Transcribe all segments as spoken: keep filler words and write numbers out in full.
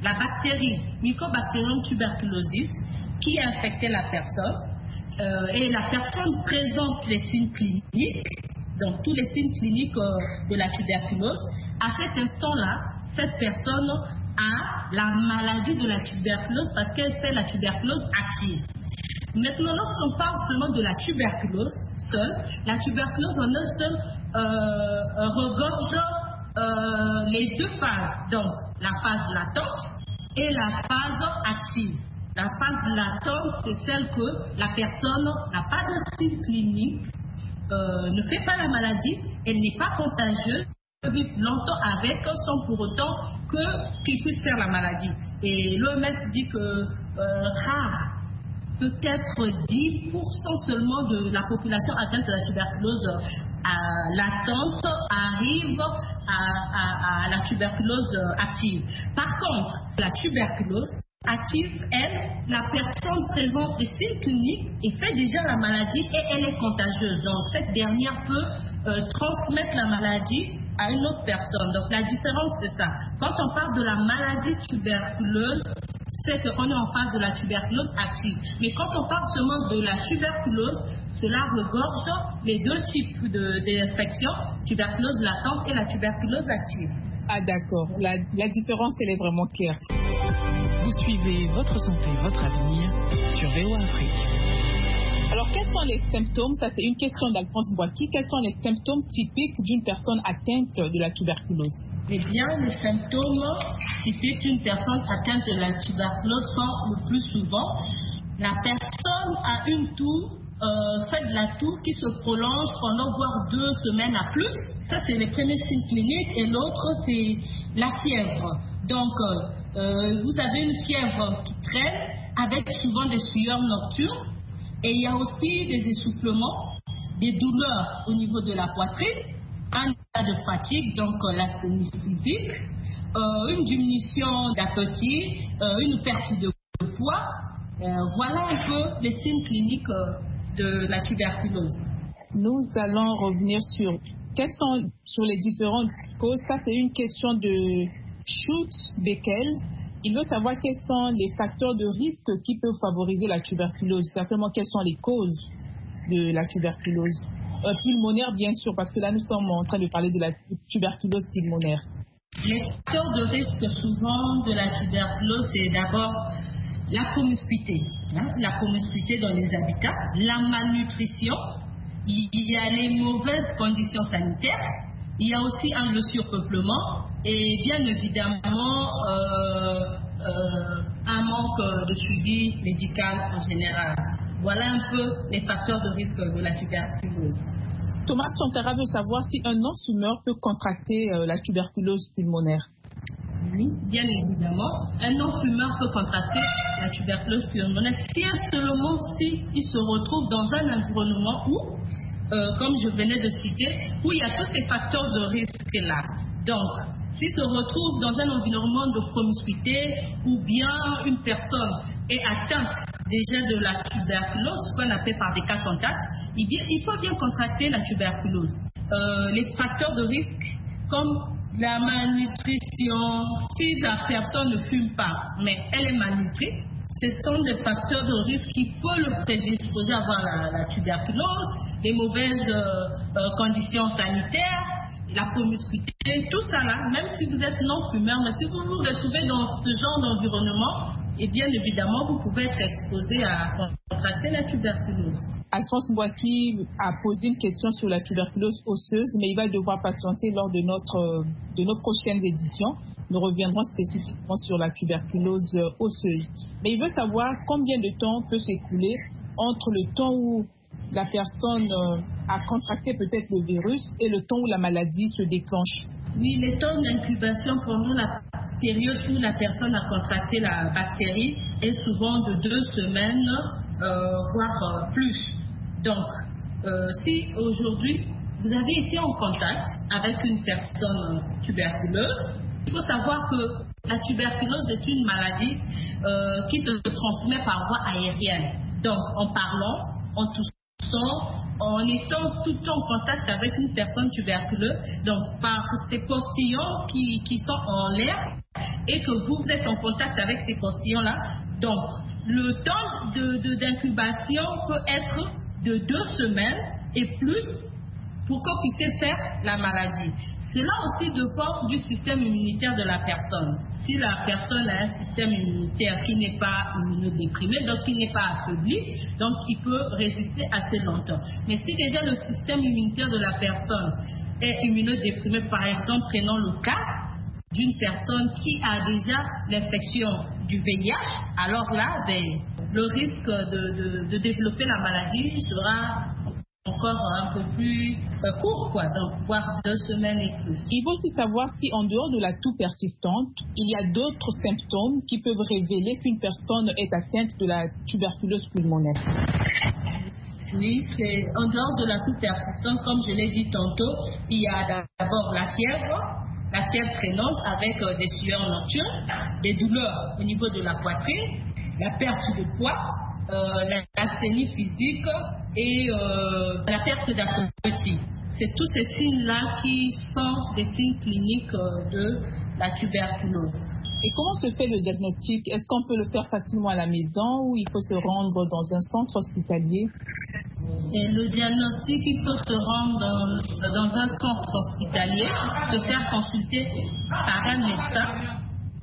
la bactérie Mycobacterium tuberculosis qui a infecté la personne euh, et la personne présente les signes cliniques, donc tous les signes cliniques euh, de la tuberculose. À cet instant-là, cette personne a la maladie de la tuberculose parce qu'elle fait la tuberculose active. Maintenant, lorsqu'on parle seulement de la tuberculose seule, la tuberculose en un seul euh, regorge euh, les deux phases, donc la phase latente et la phase active. La phase latente, c'est celle que la personne n'a pas de signe clinique, euh, ne fait pas la maladie, elle n'est pas contagieuse, vivre longtemps avec sans pour autant que qu'il puisse faire la maladie. Et l'O M S dit que euh, rare, peut-être dix pour cent seulement de la population atteinte de la tuberculose euh, latente arrive à, à, à la tuberculose active. Par contre, la tuberculose active, elle, la personne présente des signes cliniques et fait déjà la maladie et elle est contagieuse. Donc cette dernière peut euh, transmettre la maladie à une autre personne. Donc la différence c'est ça. Quand on parle de la maladie tuberculeuse, c'est qu'on est en phase de la tuberculose active. Mais quand on parle seulement de la tuberculose, cela regorge les deux types de, d'infections, tuberculose latente et la tuberculose active. Ah d'accord, la, la différence elle est vraiment claire. Vous suivez Votre Santé, Votre Avenir sur V O A Afrique. Alors, quels sont les symptômes? Ça, c'est une question d'Alphonse Boaki. Quels sont les symptômes typiques d'une personne atteinte de la tuberculose? Eh bien, les symptômes typiques d'une personne atteinte de la tuberculose sont le plus souvent la personne a une toux, euh, fait de la toux qui se prolonge pendant voire deux semaines à plus. Ça, c'est les premiers signes cliniques. Et l'autre, c'est la fièvre. Donc, euh, vous avez une fièvre qui traîne avec souvent des sueurs nocturnes. Et il y a aussi des essoufflements, des douleurs au niveau de la poitrine, un état de fatigue, donc euh, l'asthénie physique, euh, une diminution d'appétit, euh, une perte de poids. Euh, voilà un peu les signes cliniques euh, de la tuberculose. Nous allons revenir sur quelles sont sur les différentes causes. Ça, c'est une question de Schultz-Beckel. Il veut savoir quels sont les facteurs de risque qui peuvent favoriser la tuberculose. Certainement, quelles sont les causes de la tuberculose euh, pulmonaire, bien sûr, parce que là, nous sommes en train de parler de la tuberculose pulmonaire. Les facteurs de risque souvent de la tuberculose, c'est d'abord la promiscuité, hein, la promiscuité dans les habitats, la malnutrition, il y a les mauvaises conditions sanitaires, il y a aussi un, le surpeuplement et bien évidemment euh, euh, un manque de suivi médical en général. Voilà un peu les facteurs de risque de la tuberculose. Thomas Sankara veut savoir si un non-fumeur peut contracter euh, la tuberculose pulmonaire. Oui, bien évidemment. Un non-fumeur peut contracter la tuberculose pulmonaire si seulement si il se retrouve dans un environnement où, euh, comme je venais de citer, où il y a tous ces facteurs de risque-là. Donc, s'il se retrouve dans un environnement de promiscuité ou bien une personne est atteinte déjà de la tuberculose, ce qu'on appelle par des cas contacts, il, il peut bien contracter la tuberculose. Euh, les facteurs de risque comme la malnutrition, si la personne ne fume pas, mais elle est malnutrie, ce sont des facteurs de risque qui peuvent le prédisposer à avoir la, la tuberculose, les mauvaises euh, euh, conditions sanitaires, la promiscuité, tout ça là, même si vous êtes non-fumeur, mais si vous vous retrouvez dans ce genre d'environnement, et bien évidemment, vous pouvez être exposé à contracter la tuberculose. Alphonse Boaki a posé une question sur la tuberculose osseuse, mais il va devoir patienter lors de, notre, de nos prochaines éditions. Nous reviendrons spécifiquement sur la tuberculose osseuse. Mais il veut savoir combien de temps peut s'écouler entre le temps où la personne a contracté peut-être le virus et le temps où la maladie se déclenche. Oui, les temps d'incubation pendant la période où la personne a contracté la bactérie est souvent de deux semaines, euh, voire euh, plus. Donc, euh, si aujourd'hui vous avez été en contact avec une personne tuberculeuse, il faut savoir que la tuberculose est une maladie euh, qui se transmet par voie aérienne. Donc, en parlant, en toussant, en étant tout le temps en contact avec une personne tuberculeuse, donc par ces postillons qui, qui sont en l'air, et que vous êtes en contact avec ces postillons-là, donc le temps de, de, d'incubation peut être de deux semaines et plus pour qu'on puisse faire la maladie. Cela aussi dépend du système immunitaire de la personne. Si la personne a un système immunitaire qui n'est pas immunodéprimé, donc qui n'est pas affaibli, donc il peut résister assez longtemps. Mais si déjà le système immunitaire de la personne est immunodéprimé, par exemple, prenons le cas d'une personne qui a déjà l'infection du V I H, alors là, ben, le risque de, de, de développer la maladie sera encore un peu plus euh, court, quoi, donc voire deux semaines et plus. Il faut aussi savoir si en dehors de la toux persistante, il y a d'autres symptômes qui peuvent révéler qu'une personne est atteinte de la tuberculose pulmonaire. Oui, c'est en dehors de la toux persistante, comme je l'ai dit tantôt, il y a d'abord la fièvre, la fièvre traînante avec euh, des sueurs nocturnes, des douleurs au niveau de la poitrine, la perte de poids, euh, l'asthénie physique et euh, la perte d'appétit. C'est tous ces signes-là qui sont des signes cliniques euh, de la tuberculose. Et comment se fait le diagnostic? Est-ce qu'on peut le faire facilement à la maison ou il faut se rendre dans un centre hospitalier? Et le diagnostic, il faut se rendre dans, dans un centre hospitalier, se faire consulter par un médecin.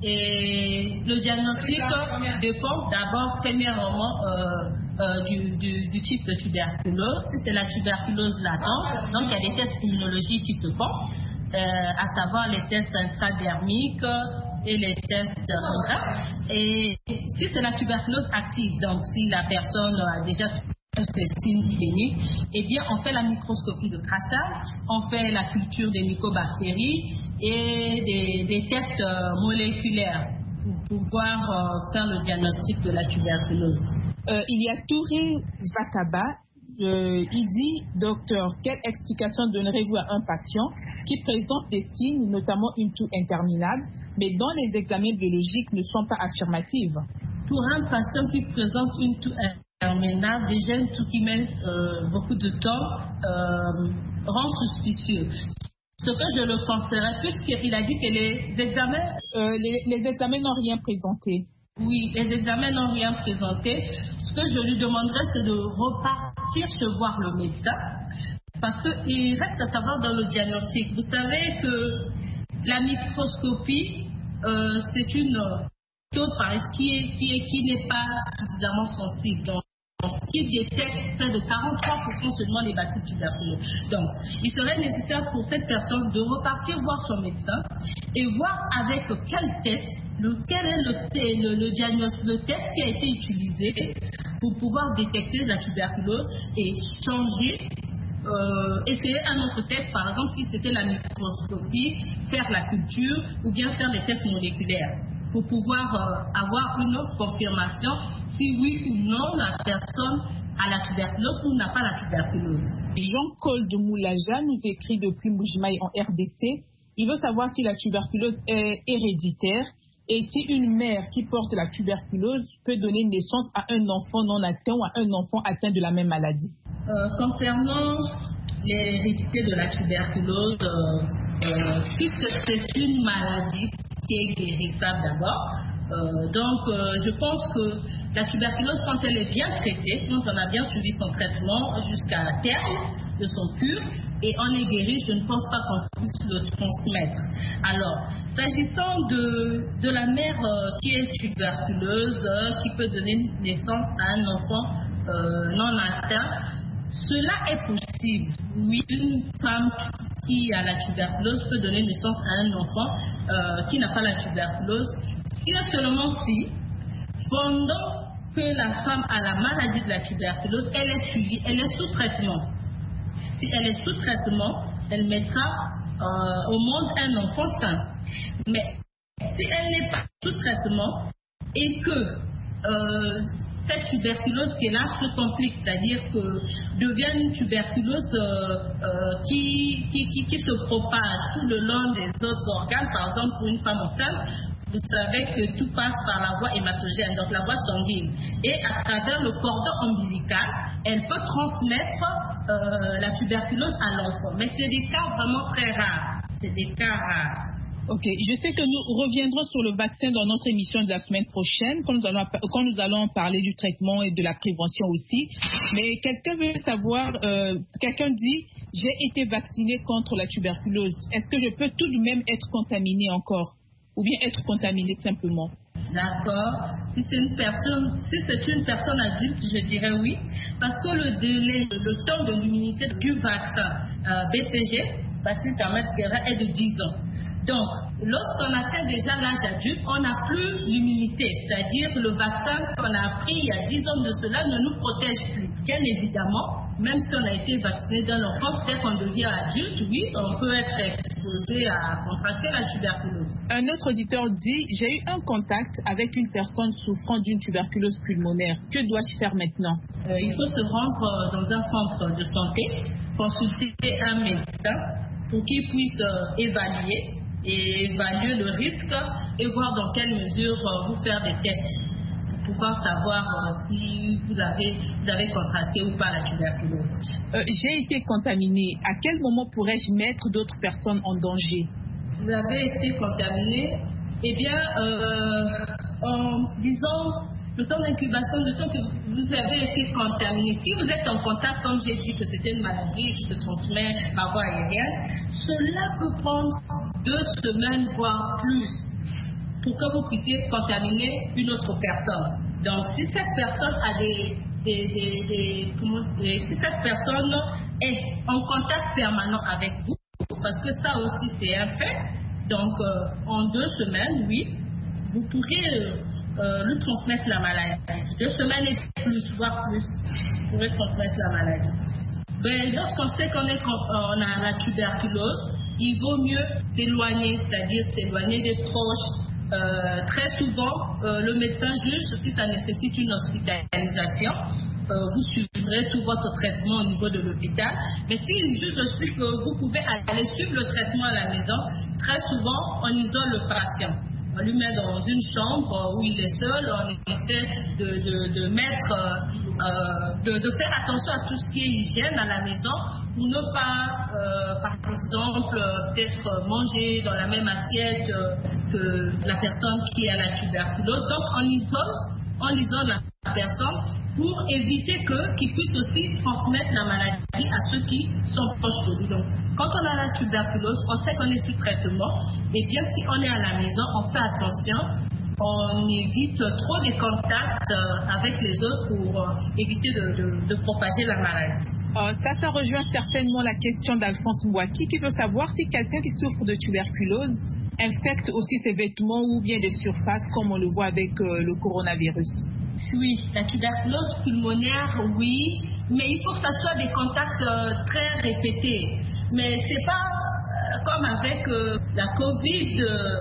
Et le diagnostic dépend d'abord premièrement euh, euh, du, du, du type de tuberculose. Si c'est la tuberculose latente, donc il y a des tests immunologiques qui se font, euh, à savoir les tests intradermiques et les tests intra. Et si c'est la tuberculose active, donc si la personne a déjà ces signes cliniques, eh bien on fait la microscopie de traçage, on fait la culture des mycobactéries et des, des tests euh, moléculaires pour pouvoir euh, faire le diagnostic de la tuberculose. Euh, il y a Touré Vakaba, euh, il dit, docteur, quelle explication donnerez-vous à un patient qui présente des signes, notamment une toux interminable, mais dont les examens biologiques ne sont pas affirmatifs? Pour un patient qui présente une toux interminable, déjà une toux qui met euh, beaucoup de temps, euh, rend suspicieux. Ce que je le conseillerais, puisqu'il a dit que les examens... Euh, les, les examens n'ont rien présenté. Oui, les examens n'ont rien présenté. Ce que je lui demanderais, c'est de repartir se voir le médecin, parce qu'il reste à savoir dans le diagnostic. Vous savez que la microscopie, euh, c'est une méthode qui est, qui est, qui n'est pas suffisamment sensible. Donc, qui détecte près de quarante-trois pour cent seulement les bacilles tuberculeuses. Donc, il serait nécessaire pour cette personne de repartir voir son médecin et voir avec quel test, le, quel est le, le, le diagnostic, le test qui a été utilisé pour pouvoir détecter la tuberculose et changer, euh, essayer un autre test, par exemple si c'était la microscopie, faire la culture ou bien faire les tests moléculaires, pour pouvoir euh, avoir une autre confirmation si oui ou non la personne a la tuberculose ou n'a pas la tuberculose. Jean-Claude Moulaja nous écrit depuis Mbujimayi en R D C. Il veut savoir si la tuberculose est héréditaire et si une mère qui porte la tuberculose peut donner naissance à un enfant non atteint ou à un enfant atteint de la même maladie. Euh, concernant l'hérédité de la tuberculose, euh, euh, puisque c'est une maladie qui est guérissable d'abord. Euh, donc, euh, je pense que la tuberculose, quand elle est bien traitée, quand on a bien suivi son traitement jusqu'à la terme de son cure, et on est guéri, je ne pense pas qu'on puisse le transmettre. Alors, s'agissant de, de la mère euh, qui est tuberculeuse, euh, qui peut donner naissance à un enfant euh, non atteint, cela est possible. Oui, une femme qui a la tuberculose peut donner naissance à un enfant euh, qui n'a pas la tuberculose, si et seulement si, pendant que la femme a la maladie de la tuberculose, elle est suivie, elle est sous traitement. Si elle est sous traitement, elle mettra euh, au monde un enfant sain. Mais si elle n'est pas sous traitement et que euh, cette tuberculose qui est là se complique, c'est-à-dire que devient une tuberculose euh, euh, qui, qui, qui, qui se propage tout le long des autres organes. Par exemple, pour une femme enceinte, vous savez que tout passe par la voie hématogène, donc la voie sanguine. Et à travers le cordon ombilical, elle peut transmettre euh, la tuberculose à l'enfant. Mais c'est des cas vraiment très rares. C'est des cas rares. Ok, je sais que nous reviendrons sur le vaccin dans notre émission de la semaine prochaine, quand nous allons, quand nous allons parler du traitement et de la prévention aussi. Mais quelqu'un veut savoir, euh, quelqu'un dit, j'ai été vacciné contre la tuberculose. Est-ce que je peux tout de même être contaminé encore? Ou bien être contaminé simplement? D'accord. Si c'est une personne, si c'est une personne adulte, je dirais oui, parce que le délai, le temps de l'immunité du vaccin euh, B C G, vaccin permettre guérir, est de dix ans. Donc, lorsqu'on atteint déjà l'âge adulte, on n'a plus l'immunité, c'est-à-dire le vaccin qu'on a pris il y a dix ans de cela ne nous protège plus. Bien évidemment, même si on a été vacciné dans l'enfance, dès qu'on devient adulte, oui, on peut être exposé à contracter la tuberculose. Un autre auditeur dit, j'ai eu un contact avec une personne souffrant d'une tuberculose pulmonaire. Que dois-je faire maintenant? euh, Il faut se rendre dans un centre de santé, consulter un médecin pour qu'il puisse euh, évaluer et évaluer le risque et voir dans quelle mesure euh, vous faire des tests pour pouvoir savoir euh, si vous avez, vous avez contracté ou pas la tuberculose. Euh, j'ai été contaminé. À quel moment pourrais-je mettre d'autres personnes en danger? Vous avez été contaminé, eh bien, euh, en disant le temps d'incubation, le temps que vous avez été contaminé. Si vous êtes en contact, comme j'ai dit que c'était une maladie qui se transmet par voie aérienne, cela peut prendre deux semaines, voire plus, pour que vous puissiez contaminer une autre personne. Donc, si cette personne a des, des, des, des, comment, des si cette personne est en contact permanent avec vous, parce que ça aussi c'est un fait, donc euh, en deux semaines, oui, vous pourrez euh, euh, lui transmettre la maladie. Deux semaines et plus, voire plus, vous pourrez transmettre la maladie. Ben, lorsqu'on sait qu'on est, on a la tuberculose, il vaut mieux s'éloigner, c'est-à-dire s'éloigner des proches. Euh, très souvent, euh, le médecin juge si ça nécessite une hospitalisation. Euh, vous suivrez tout votre traitement au niveau de l'hôpital. Mais s'il juge aussi que vous pouvez aller suivre le traitement à la maison, très souvent, on isole le patient. On lui met dans une chambre où il est seul, on essaie de, de, de mettre, euh, de, de faire attention à tout ce qui est hygiène à la maison pour ne pas, euh, par exemple, peut-être manger dans la même assiette que la personne qui a la tuberculose. Donc on isole, on isole la personne pour éviter que qu'ils puissent aussi transmettre la maladie à ceux qui sont proches de lui. Donc, quand on a la tuberculose, on sait qu'on est sous traitement, et bien si on est à la maison, on fait attention, on évite trop les contacts avec les autres pour euh, éviter de, de, de propager la maladie. Euh, ça, ça rejoint certainement la question d'Alphonse Mbouaki qui veut savoir si quelqu'un qui souffre de tuberculose infecte aussi ses vêtements ou bien des surfaces comme on le voit avec euh, le coronavirus. Oui, la tuberculose pulmonaire, oui, mais il faut que ça soit des contacts euh, très répétés. Mais c'est pas euh, comme avec euh, la covid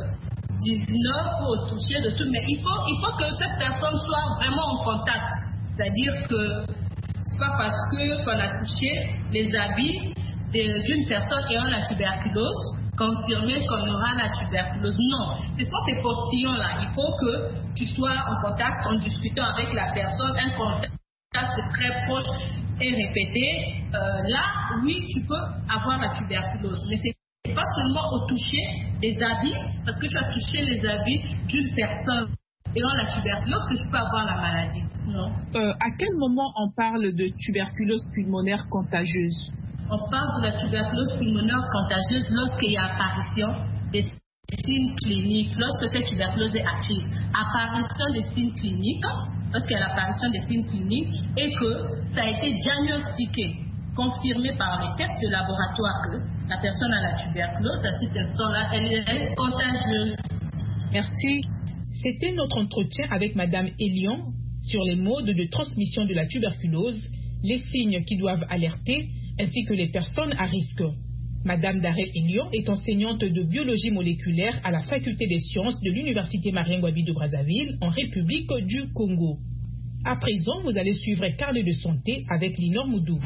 dix-neuf pour toucher de tout, mais il faut, il faut que cette personne soit vraiment en contact. C'est-à-dire que c'est pas parce que qu'on a touché les habits d'une personne ayant la tuberculose confirmer qu'on aura la tuberculose. Non, c'est pas ces postillons-là. Il faut que tu sois en contact, en discutant avec la personne, un contact très proche et répété. Euh, là, oui, tu peux avoir la tuberculose. Mais c'est pas seulement au toucher des habits, parce que tu as touché les habits d'une personne ayant la tuberculose que tu peux avoir la maladie. Non. Euh, à quel moment on parle de tuberculose pulmonaire contagieuse? On parle de la tuberculose pulmonaire contagieuse lorsqu'il y a apparition des signes cliniques, lorsque cette tuberculose est active. Apparition des signes cliniques, lorsqu'il y a l'apparition des signes cliniques et que ça a été diagnostiqué, confirmé par les tests de laboratoire que la personne a la tuberculose, à cet instant-là, elle est contagieuse. Merci. C'était notre entretien avec Madame Elion sur les modes de transmission de la tuberculose, les signes qui doivent alerter, ainsi que les personnes à risque. Madame Daré Elion est enseignante de biologie moléculaire à la faculté des sciences de l'Université Marien Ngouabi de Brazzaville en République du Congo. À présent, vous allez suivre un carnet de santé avec Linor Moudou.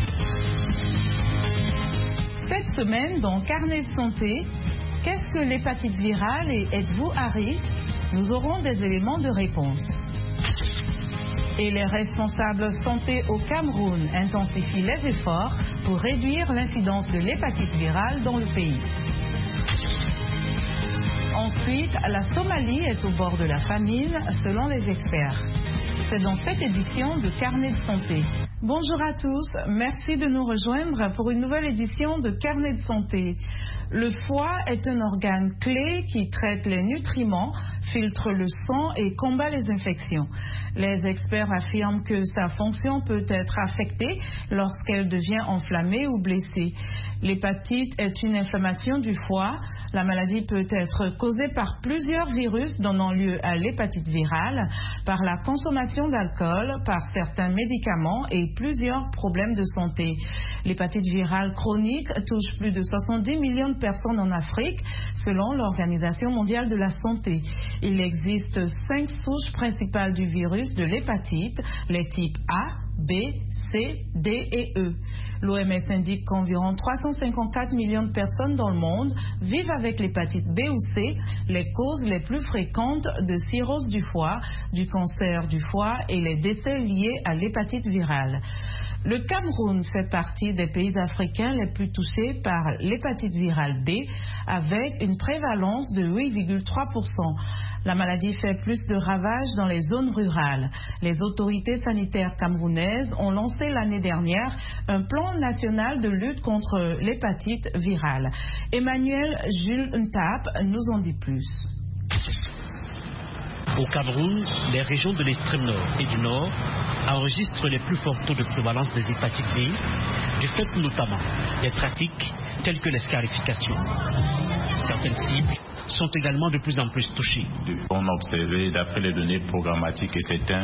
Cette semaine, dans Carnet de santé, qu'est-ce que l'hépatite virale et êtes-vous à risque? Nous aurons des éléments de réponse. Et les responsables santé au Cameroun intensifient les efforts pour réduire l'incidence de l'hépatite virale dans le pays. Ensuite, la Somalie est au bord de la famine, selon les experts. C'est dans cette édition de Carnet de santé. Bonjour à tous, merci de nous rejoindre pour une nouvelle édition de Carnet de santé. Le foie est un organe clé qui traite les nutriments, filtre le sang et combat les infections. Les experts affirment que sa fonction peut être affectée lorsqu'elle devient enflammée ou blessée. L'hépatite est une inflammation du foie. La maladie peut être causée par plusieurs virus donnant lieu à l'hépatite virale, par la consommation d'alcool, par certains médicaments et plusieurs problèmes de santé. L'hépatite virale chronique touche plus de soixante-dix millions de personnes en Afrique, selon l'Organisation mondiale de la santé. Il existe cinq souches principales du virus de l'hépatite, les types A, B, C, D et E. L'O M S indique qu'environ trois cent cinquante-quatre millions de personnes dans le monde vivent avec l'hépatite B ou C, les causes les plus fréquentes de cirrhose du foie, du cancer du foie et les décès liés à l'hépatite virale. Le Cameroun fait partie des pays africains les plus touchés par l'hépatite virale B, avec une prévalence de huit virgule trois pour cent. La maladie fait plus de ravages dans les zones rurales. Les autorités sanitaires camerounaises ont lancé l'année dernière un plan national de lutte contre l'hépatite virale. Emmanuel Jules Ntap nous en dit plus. Au Cameroun, les régions de l'extrême nord et du nord enregistrent les plus forts taux de prévalence des hépatites B, du fait notamment des pratiques telles que l'escarification. Certaines cibles sont également de plus en plus touchées. On a observé, d'après les données programmatiques et, certains,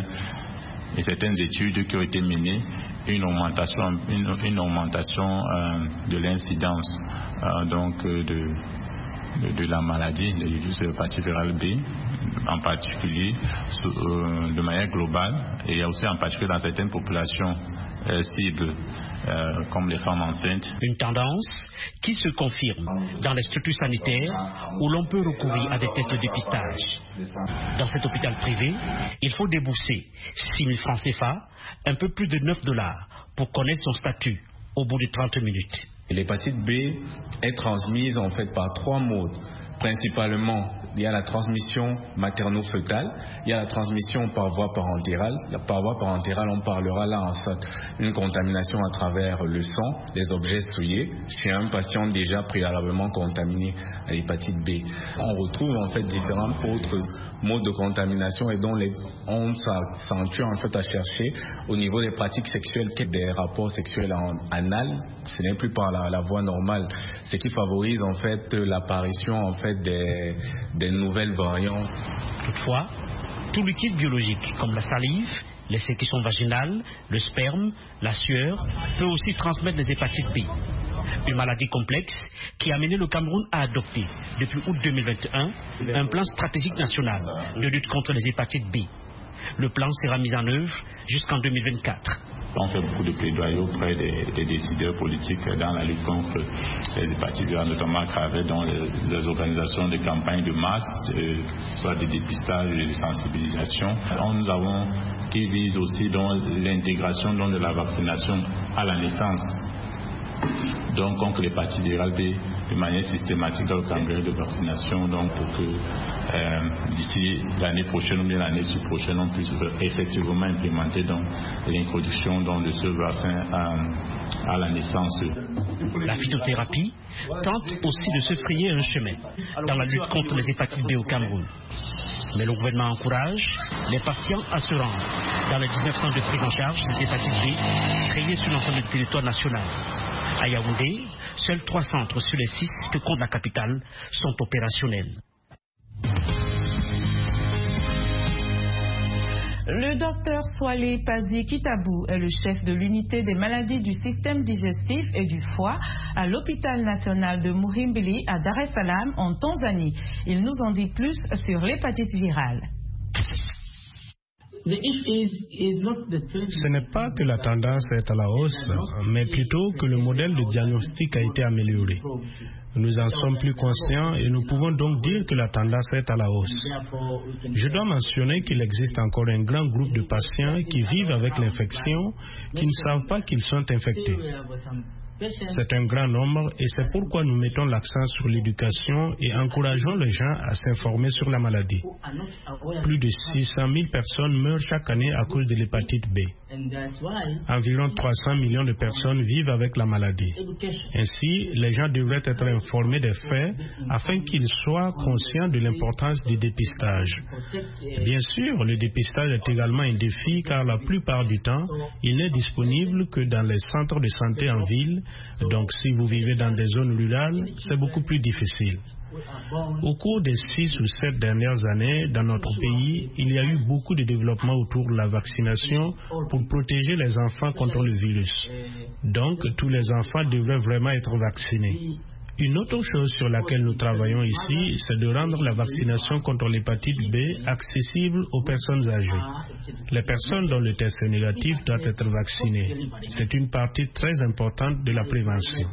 et certaines études qui ont été menées, une augmentation, une, une augmentation euh, de l'incidence euh, donc euh, de, de, de la maladie, de virus hépatite virale B, en particulier euh, de manière globale, et aussi en particulier dans certaines populations euh, cibles, euh, comme les femmes enceintes. Une tendance qui se confirme dans les structures sanitaires où l'on peut recourir à des tests de dépistage. Dans cet hôpital privé, il faut débourser six mille francs C F A, un peu plus de neuf dollars, pour connaître son statut au bout de trente minutes. L'hépatite B est transmise en fait par trois modes. Principalement, il y a la transmission materno-fœtale, il y a la transmission par voie parentérale. Par voie parentérale, on parlera là en fait une contamination à travers le sang, les objets souillés, chez un patient déjà préalablement contaminé à l'hépatite B. On retrouve en fait différents autres modes de contamination et dont les, on s'accentue en fait à chercher au niveau des pratiques sexuelles, des rapports sexuels en anal. Ce n'est plus par la, la voie normale, ce qui favorise en fait l'apparition en fait des, des nouvelles variantes. Toutefois, tout liquide biologique comme la salive, les sécrétions vaginales, le sperme, la sueur peut aussi transmettre les hépatites B. Une maladie complexe qui a amené le Cameroun à adopter depuis août deux mille vingt et un un plan stratégique national de lutte contre les hépatites B. Le plan sera mis en œuvre jusqu'en deux mille vingt-quatre. On fait beaucoup de plaidoyer auprès des, des décideurs politiques dans la lutte contre les hépatites virales, notamment à travers dans les, les organisations de campagnes de masse, de, soit des dépistages et des sensibilisations. Nous avons qui vise aussi l'intégration de la vaccination à la naissance. Donc contre l'hépatite virale B de manière systématique dans le calendrier de vaccination, donc pour que euh, d'ici l'année prochaine ou bien l'année prochaine on puisse effectivement implémenter l'introduction de ce vaccin à, à la naissance. La phytothérapie tente aussi de se frayer un chemin dans la lutte contre les hépatites B au Cameroun. Mais le gouvernement encourage les patients à se rendre dans les dix-neuf centres de prise en charge des hépatites B créés sur l'ensemble du territoire national. À Yaoundé, seuls trois centres sur les six que compte la capitale sont opérationnels. Le docteur Swale Pazi Kitabou est le chef de l'unité des maladies du système digestif et du foie à l'hôpital national de Muhimbili à Dar es Salaam en Tanzanie. Il nous en dit plus sur l'hépatite virale. Ce n'est pas que la tendance est à la hausse, mais plutôt que le modèle de diagnostic a été amélioré. Nous en sommes plus conscients et nous pouvons donc dire que la tendance est à la hausse. Je dois mentionner qu'il existe encore un grand groupe de patients qui vivent avec l'infection, qui ne savent pas qu'ils sont infectés. C'est un grand nombre et c'est pourquoi nous mettons l'accent sur l'éducation et encourageons les gens à s'informer sur la maladie. Plus de six cent mille personnes meurent chaque année à cause de l'hépatite B. Environ trois cents millions de personnes vivent avec la maladie. Ainsi, les gens devraient être informés des faits afin qu'ils soient conscients de l'importance du dépistage. Bien sûr, le dépistage est également un défi car la plupart du temps, il n'est disponible que dans les centres de santé en ville. Donc, si vous vivez dans des zones rurales, c'est beaucoup plus difficile. Au cours des six ou sept dernières années, dans notre pays, il y a eu beaucoup de développement autour de la vaccination pour protéger les enfants contre le virus. Donc, tous les enfants devraient vraiment être vaccinés. Une autre chose sur laquelle nous travaillons ici, c'est de rendre la vaccination contre l'hépatite B accessible aux personnes âgées. Les personnes dont le test est négatif doivent être vaccinées. C'est une partie très importante de la prévention.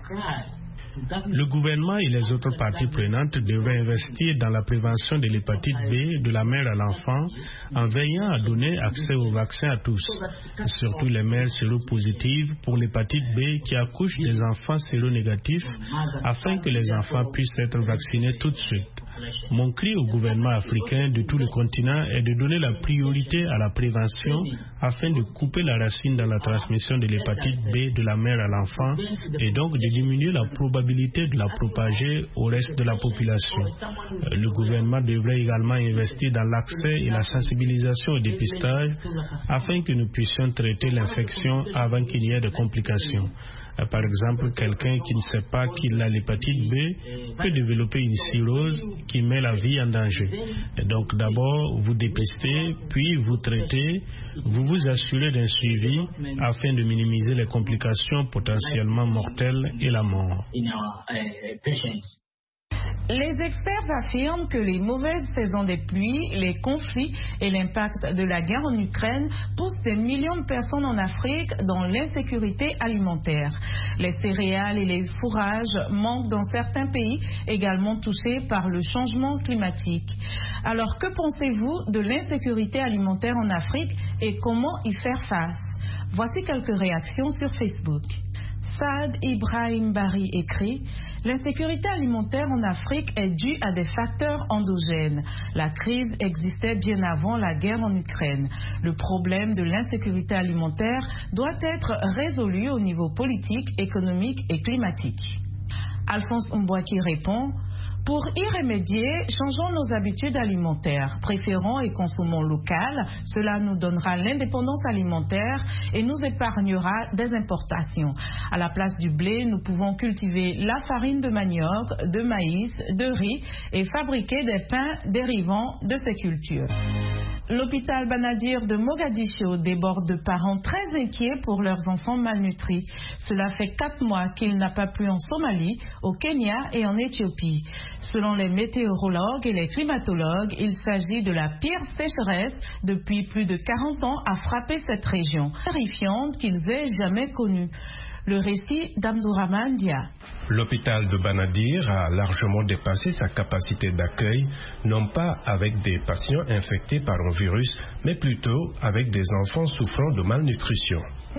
Le gouvernement et les autres parties prenantes devraient investir dans la prévention de l'hépatite B de la mère à l'enfant en veillant à donner accès au vaccin à tous, surtout les mères séropositives pour l'hépatite B qui accouchent des enfants séronégatifs afin que les enfants puissent être vaccinés tout de suite. Mon cri au gouvernement africain de tout le continent est de donner la priorité à la prévention afin de couper la racine dans la transmission de l'hépatite B de la mère à l'enfant et donc de diminuer la probabilité de la propager au reste de la population. Le gouvernement devrait également investir dans l'accès et la sensibilisation au dépistage afin que nous puissions traiter l'infection avant qu'il y ait de complications. Par exemple, quelqu'un qui ne sait pas qu'il a l'hépatite B peut développer une cirrhose qui met la vie en danger. Et donc d'abord, vous dépistez, puis vous traitez, vous vous assurez d'un suivi afin de minimiser les complications potentiellement mortelles et la mort. Les experts affirment que les mauvaises saisons des pluies, les conflits et l'impact de la guerre en Ukraine poussent des millions de personnes en Afrique dans l'insécurité alimentaire. Les céréales et les fourrages manquent dans certains pays également touchés par le changement climatique. Alors que pensez-vous de l'insécurité alimentaire en Afrique et comment y faire face? Voici quelques réactions sur Facebook. Saad Ibrahim Bari écrit « L'insécurité alimentaire en Afrique est due à des facteurs endogènes. La crise existait bien avant la guerre en Ukraine. Le problème de l'insécurité alimentaire doit être résolu au niveau politique, économique et climatique. » Alphonse Mbouaki répond « Pour y remédier, changeons nos habitudes alimentaires. Préférons et consommons local. Cela nous donnera l'indépendance alimentaire et nous épargnera des importations. À la place du blé, nous pouvons cultiver la farine de manioc, de maïs, de riz et fabriquer des pains dérivant de ces cultures. » L'hôpital Banadir de Mogadiscio déborde de parents très inquiets pour leurs enfants malnutris. Cela fait quatre mois qu'il n'a pas plu en Somalie, au Kenya et en Éthiopie. Selon les météorologues et les climatologues, il s'agit de la pire sécheresse depuis plus de quarante ans à frapper cette région, terrifiante qu'ils aient jamais connue. Le récit d'Abdourahmane Dia. L'hôpital de Banadir a largement dépassé sa capacité d'accueil, non pas avec des patients infectés par un virus, mais plutôt avec des enfants souffrant de malnutrition.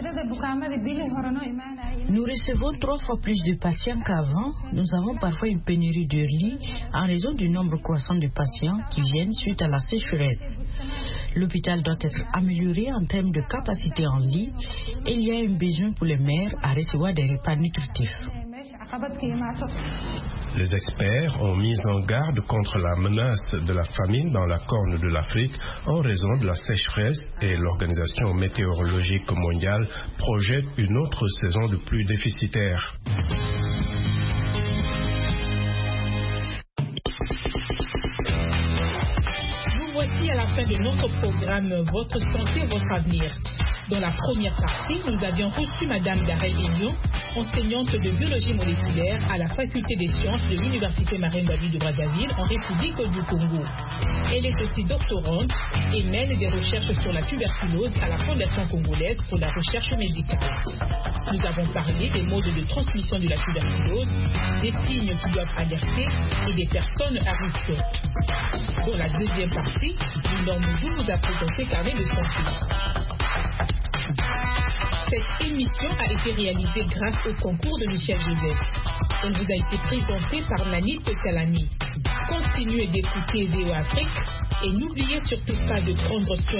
Nous recevons trois fois plus de patients qu'avant. Nous avons parfois une pénurie de lits en raison du nombre croissant de patients qui viennent suite à la sécheresse. L'hôpital doit être amélioré en termes de capacité en lits et il y a un besoin pour les mères à recevoir des repas nutritifs. Les experts ont mis en garde contre la menace de la famine dans la Corne de l'Afrique en raison de la sécheresse et l'Organisation météorologique mondiale projette une autre saison de pluie déficitaire. Nous voici à la fin de notre programme Votre santé, votre avenir. Dans la première partie, nous avions reçu Madame Darel Ignon, enseignante de biologie moléculaire à la faculté des sciences de l'Université Marine-Babi de Brazzaville en République du Congo. Elle est aussi doctorante et mène des recherches sur la tuberculose à la Fondation congolaise pour la recherche médicale. Nous avons parlé des modes de transmission de la tuberculose, des signes qui doivent alerter et des personnes à risque. Dans la deuxième partie, Lindon Moudou vous a présenté Carnet de santé. Cette émission a été réalisée grâce au concours de Michel Joseph. Elle vous a été présentée par Nanit Talani. Continuez d'écouter V O Afrique et n'oubliez surtout pas de prendre soin